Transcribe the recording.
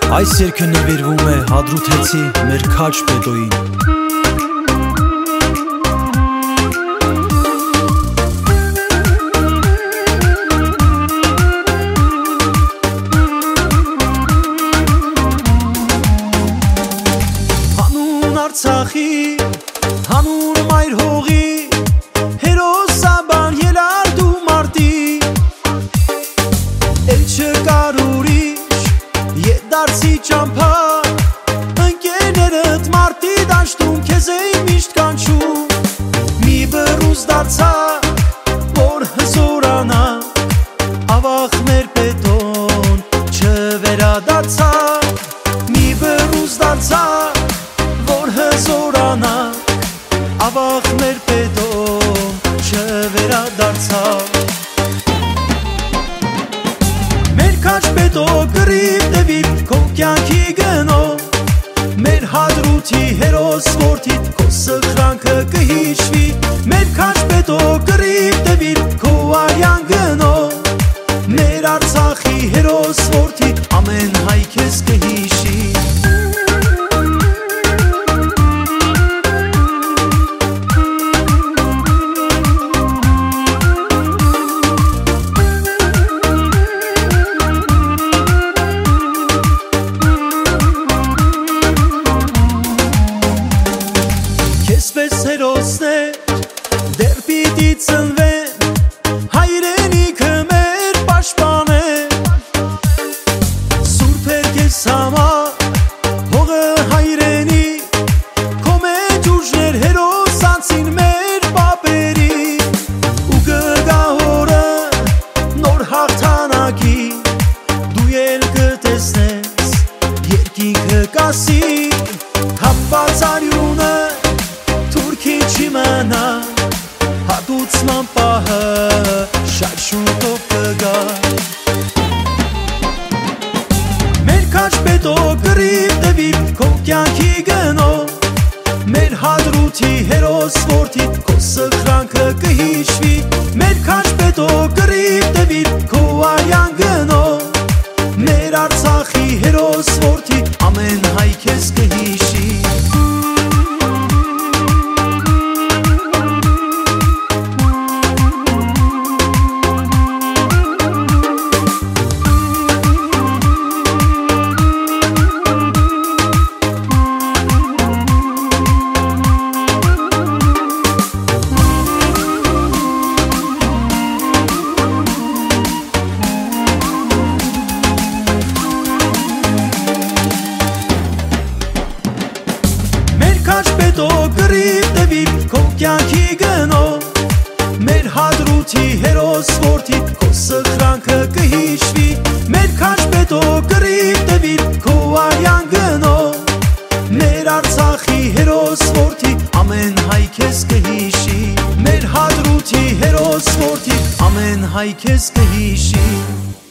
Այս երգը նվիրվում է Հադրութեցի մեր քաչ պետոյին։ Արցախի հանուն մայր հողի հերոսաբան ելարդու մարտի էլ չկար ուրիշ եդարցի ճամփա ընկերներդ մարտի դաշտում քեզ էին միշտ կանչում մի բռունց դարձա որ հզորանա ավաղ մեր պետոն չվերադարձա մի բռունց դարձա հզորանա ավաղ մեր պետոն չվերադարձավ մեր քաչ պետո գրիվ դեպիտ քո կյանքի գնով մեր Հադրութի հերոս որդիդ քո սխրանքը կհիշվի մեր քաչ պետո գրիվ դեպիտ քո արյան գնով մեր Արցախի հերոս որդիդ ամեն հայ քեզ կհիշի Քեզպես հերոսներ դեռ պիտի ծնվեն հայրենիքը մեր պաշտպանեն Սուրբ էր քեզ համար հողը հայրենի քո մեջ ուժներ հերոս անցին մեր պապերի ու կգա օրը նոր հաղթանակի դու էլ կտեսնես երկինքը կասի հապված արյունը չիմանա հատուցման պահը շատ շուտով կգա մեր քաչ պետո գրիվ դեպիտ քո կյանքի գնով մեր Հադրութի հերոս որդիդ քո սխրանքը կհիշվի մեր քաչ պետո գրիվ դեպիտ քո արյան գնով մեր Արցախի հերոս որդիդ ամեն հայ քեզ կհիշի Քաչ պետո գրիվ դեպիտ քո կյանքի գնով մեր Հադրութի հերոս որդիդ քո սխրանքը կհիշվի մեր քաչ պետո գրիվ դեպիտ քո արյան գնով մեր Արցախի հերոս որդիդ ամեն հայ քեզ կհիշի մեր Հադրութի հերոս որդիդ ամեն հայ քեզ կհիշի